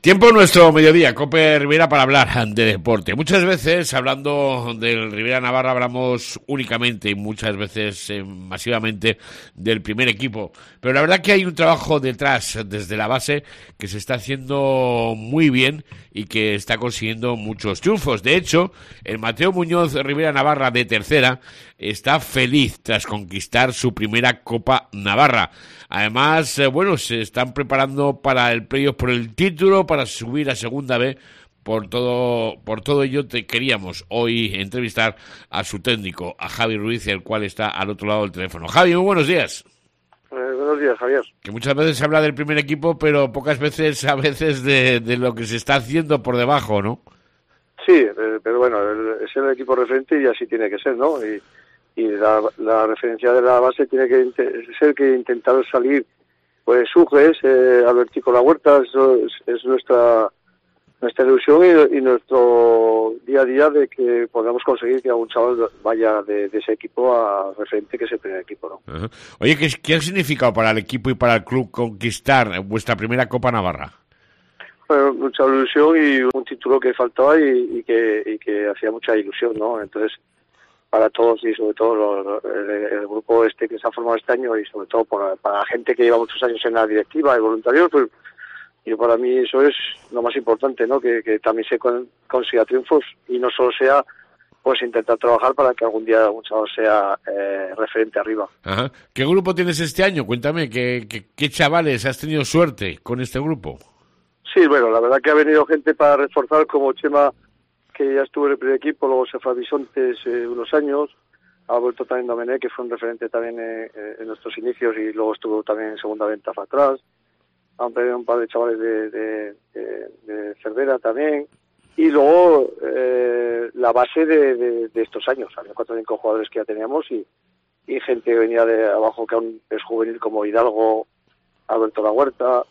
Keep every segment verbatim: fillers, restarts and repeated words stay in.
Tiempo nuestro mediodía, Cope Rivera, para hablar de deporte. Muchas veces, hablando del Rivera Navarra, hablamos únicamente y muchas veces eh, masivamente del primer equipo. Pero la verdad que hay un trabajo detrás, desde la base, que se está haciendo muy bien y que está consiguiendo muchos triunfos. De hecho, el Mateo Muñoz Rivera Navarra de tercera está feliz tras conquistar su primera Copa Navarra. Además, eh, bueno, se están preparando para el playoff por el título, para subir a segunda B. Por todo, por todo ello te queríamos hoy entrevistar a su técnico, a Javi Ruiz, el cual está al otro lado del teléfono. Javi, muy buenos días. Eh, buenos días, Javier. Que muchas veces se habla del primer equipo, pero pocas veces, a veces, de, de lo que se está haciendo por debajo, ¿no? Sí, eh, pero bueno, el, es el equipo referente y así tiene que ser, ¿no? Y, y la, la referencia de la base tiene que ser que intentar salir, pues Sujes, eh, Albertico La Huerta, eso es, es nuestra nuestra ilusión y, y nuestro día a día de que podamos conseguir que algún chaval vaya de, de ese equipo a referente, que es el primer equipo, ¿no? Uh-huh. Oye, ¿qué, ¿qué ha significado para el equipo y para el club conquistar vuestra primera Copa Navarra? Bueno, mucha ilusión y un título que faltaba y, y que y que hacía mucha ilusión, ¿no? Entonces, para todos y sobre todo lo, el, el grupo este que se ha formado este año y sobre todo para, para la gente que lleva muchos años en la directiva y voluntarios, pues yo para mí eso es lo más importante, ¿no? Que, que también se con, consiga triunfos y no solo sea pues intentar trabajar para que algún día un chaval sea eh, referente arriba. Ajá. ¿Qué grupo tienes este año? Cuéntame, ¿qué, qué, qué chavales has tenido suerte con este grupo? Sí, bueno, la verdad que ha venido gente para reforzar, como Chema, que ya estuvo en el primer equipo, luego se fue a Bisontes eh, unos años, ha vuelto también Domené, que fue un referente también eh, en nuestros inicios y luego estuvo también en segunda venta para atrás. Han perdido un par de chavales de, de, de, de Cervera también. Y luego eh, la base de, de, de estos años, había cuatro o cinco jugadores que ya teníamos y, y gente que venía de abajo que aún es juvenil, como Hidalgo, Alberto La Huerta,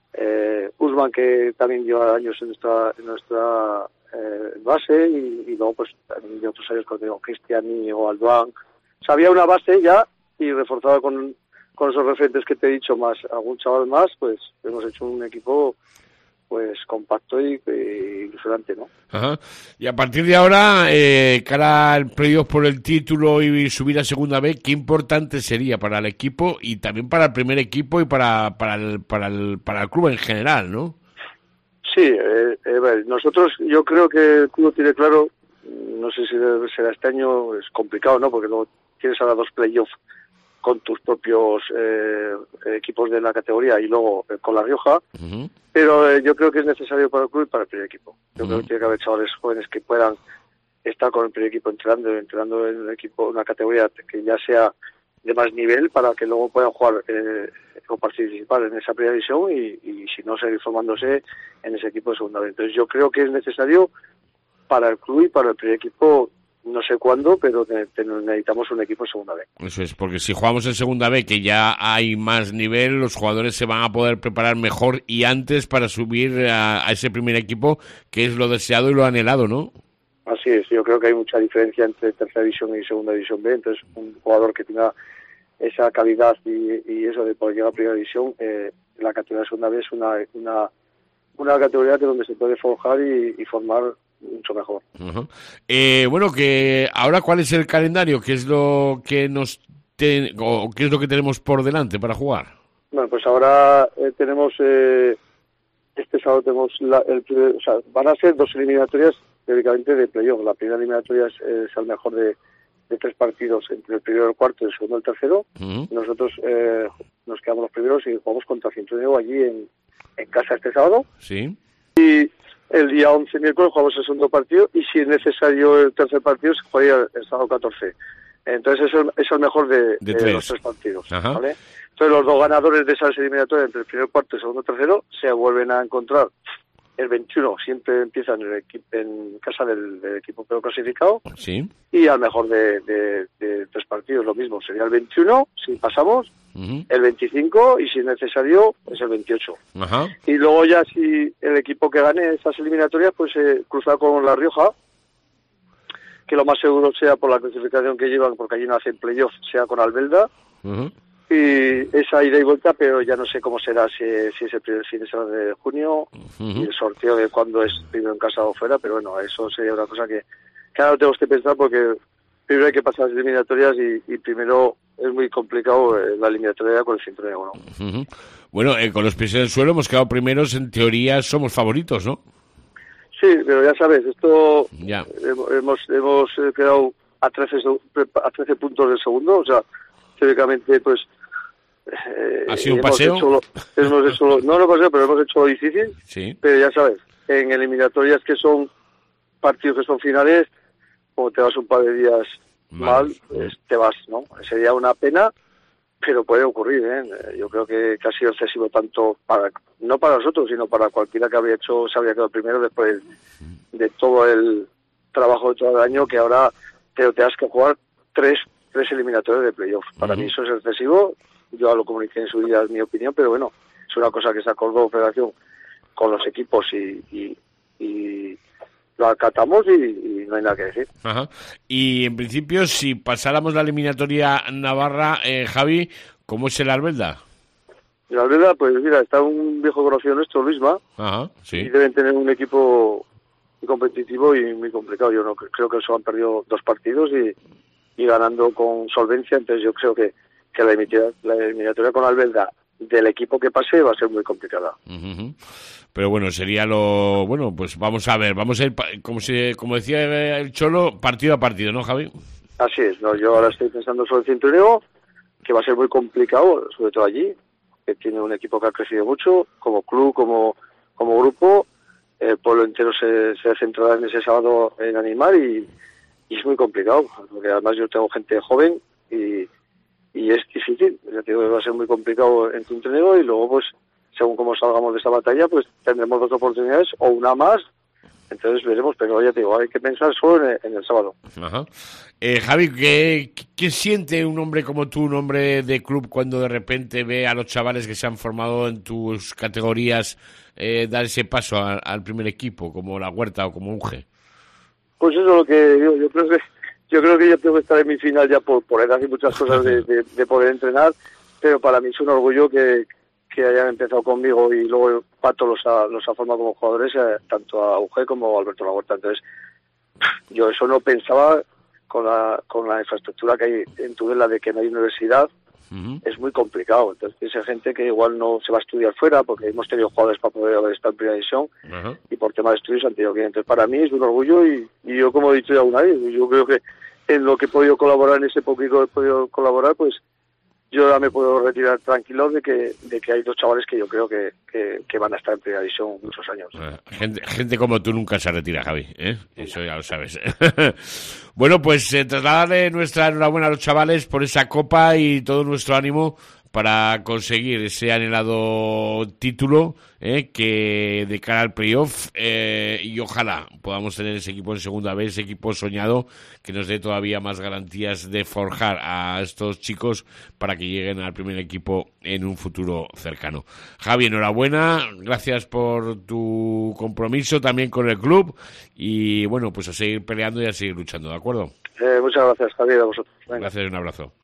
eh, Usman, que también lleva años en nuestra, en nuestra eh, base, y, y luego pues también de otros años como digo, Cristiani o Alduán. O sea, había una base ya y reforzada con, con esos referentes que te he dicho, más algún chaval más, pues hemos hecho un equipo pues compacto y, y ilusionante, ¿no? Ajá. Y a partir de ahora, eh, cara al playoff por el título y subir a segunda B, ¿qué importante sería para el equipo y también para el primer equipo y para para el para el para el club en general, ¿no? Sí, eh, eh, nosotros yo creo que el club tiene claro, no sé si será este año, es complicado, ¿no? Porque luego tienes ahora dos playoffs con tus propios eh, equipos de la categoría y luego eh, con La Rioja, uh-huh. pero eh, yo creo que es necesario para el club y para el primer equipo. Yo uh-huh. creo que tiene que haber chavales jóvenes que puedan estar con el primer equipo entrenando, entrenando en un equipo, una categoría que ya sea de más nivel para que luego puedan jugar eh, o participar en esa primera división y, y si no seguir formándose en ese equipo de segunda vez. Entonces yo creo que es necesario para el club y para el primer equipo. No sé cuándo, pero necesitamos un equipo en segunda B. Eso es, porque si jugamos en segunda B, que ya hay más nivel, los jugadores se van a poder preparar mejor y antes para subir a, a ese primer equipo, que es lo deseado y lo anhelado, ¿no? Así es, yo creo que hay mucha diferencia entre tercera división y segunda división B, entonces un jugador que tenga esa calidad y, y eso de poder llegar a primera división, eh, la categoría de segunda B es una, una, una categoría que donde se puede forjar y, y formar mucho mejor. Uh-huh. Eh, bueno, que ahora ¿cuál es el calendario? ¿Qué es lo que nos te, o qué es lo que tenemos por delante para jugar? Bueno, pues ahora eh, tenemos eh, este sábado tenemos la, el primer, o sea, van a ser dos eliminatorias teóricamente de playoff. La primera eliminatoria es, es el mejor de, de tres partidos entre el primero y el cuarto, el segundo y el tercero. Uh-huh. Nosotros eh, nos quedamos los primeros y jugamos contra Cintureo allí en, en casa este sábado. Sí. Y el día once, miércoles, jugamos el segundo partido y si es necesario el tercer partido se jugaría el, el sábado catorce. Entonces es el, es el mejor de, de, de los tres partidos. ¿Vale? Entonces los dos ganadores de esas eliminatorias entre el primer cuarto y el segundo y tercero se vuelven a encontrar el veintiuno. Siempre empiezan en, el equi- en casa del, del equipo peor clasificado. Sí. Y al mejor de, de, de tres partidos lo mismo. Sería el veintiuno si pasamos. Uh-huh. El veinticinco y si es necesario es el veintiocho. Uh-huh. Y luego ya si el equipo que gane esas eliminatorias pues eh, cruza con La Rioja, que lo más seguro sea por la clasificación que llevan, porque allí no hacen playoff, sea con Albelda. Uh-huh. y esa ida y vuelta, pero ya no sé cómo será, si, si es el primer fin de semana de junio, uh-huh. y el sorteo de cuándo es primero en casa o fuera, pero bueno, eso sería una cosa que, que ahora tenemos que pensar, porque primero hay que pasar las eliminatorias y, y primero es muy complicado eh, la eliminatoria con el cinturón negro, ¿no? Uh-huh. Bueno, eh, con los pies en el suelo hemos quedado primeros, en teoría somos favoritos, ¿no? Sí, pero ya sabes, esto ya. hemos hemos quedado a trece, a trece puntos del segundo, o sea, teóricamente, pues... Eh, ¿Ha sido un paseo? Hecho lo, hemos hecho lo, no, no paseo, pero hemos hecho lo difícil. Sí. Pero ya sabes, en eliminatorias que son partidos que son finales, como te vas un par de días mal, mal pues te vas, ¿no? Sería una pena, pero puede ocurrir, ¿eh? Yo creo que, que ha sido excesivo tanto para, no para nosotros, sino para cualquiera que habría hecho, se habría quedado primero después de todo el trabajo de todo el año, que ahora te, te has que jugar tres, tres eliminatorias de playoff. Para uh-huh. mí eso es excesivo. Yo lo comuniqué en su día, es mi opinión, pero bueno, es una cosa que se acordó Federación con los equipos y, y, y lo acatamos y, y no hay nada que decir. Ajá. Y en principio, si pasáramos la eliminatoria navarra, eh, Javi, ¿cómo es el Albelda? El Albelda, pues mira, está un viejo conocido nuestro, Luisma, Ajá, sí. y deben tener un equipo muy competitivo y muy complicado. Yo no creo que solo han perdido dos partidos y, y ganando con solvencia, entonces yo creo que que la eliminatoria, la eliminatoria con Albelda del equipo que pase va a ser muy complicada. Uh-huh. Pero bueno, sería lo... Bueno, pues vamos a ver, vamos a ir, como, se, como decía el Cholo, partido a partido, ¿no, Javi? Así es, no, yo ahora estoy pensando sobre el cinturón, que va a ser muy complicado, sobre todo allí, que tiene un equipo que ha crecido mucho, como club, como, como grupo, el pueblo entero se, se centrará en ese sábado en animar y, y es muy complicado, porque además yo tengo gente joven y y es difícil, ya te digo que va a ser muy complicado en Tintonero y luego pues según cómo salgamos de esta batalla pues tendremos dos oportunidades o una más, entonces veremos, pero ya te digo, hay que pensar solo en el, en el sábado. Ajá. Eh, Javi, ¿qué, ¿qué siente un hombre como tú, un hombre de club, cuando de repente ve a los chavales que se han formado en tus categorías eh, dar ese paso a, al primer equipo, como La Huerta o como Uge? Pues eso es lo que yo, yo creo que Yo creo que yo tengo que estar en mi final ya por, por edad y muchas cosas de, de, de poder entrenar, pero para mí es un orgullo que, que hayan empezado conmigo y luego Pato los ha, los ha formado como jugadores, eh, tanto a U G como a Alberto La Huerta. Entonces, yo eso no pensaba con la, con la infraestructura que hay en Tudela de que no hay universidad, uh-huh. es muy complicado. Entonces, piensa gente que igual no se va a estudiar fuera, porque hemos tenido jugadores para poder haber estado en primera división, uh-huh. y por tema de estudios han tenido que ir. Entonces, para mí es un orgullo y, y yo, como he dicho ya una vez, yo creo que en lo que he podido colaborar, en ese poquito que he podido colaborar, pues yo ya me puedo retirar tranquilo de que de que hay dos chavales que yo creo que, que, que van a estar en primera división muchos años. Gente, gente como tú nunca se retira, Javi, ¿eh? Eso ya lo sabes. Bueno, pues eh, trasladarle nuestra enhorabuena a los chavales por esa copa y todo nuestro ánimo para conseguir ese anhelado título, eh, que de cara al playoff, eh, y ojalá podamos tener ese equipo en segunda vez, ese equipo soñado que nos dé todavía más garantías de forjar a estos chicos para que lleguen al primer equipo en un futuro cercano. Javi, enhorabuena, gracias por tu compromiso también con el club y bueno, pues a seguir peleando y a seguir luchando, ¿de acuerdo? Eh, muchas gracias, Javier, a vosotros. Venga. Gracias, un abrazo.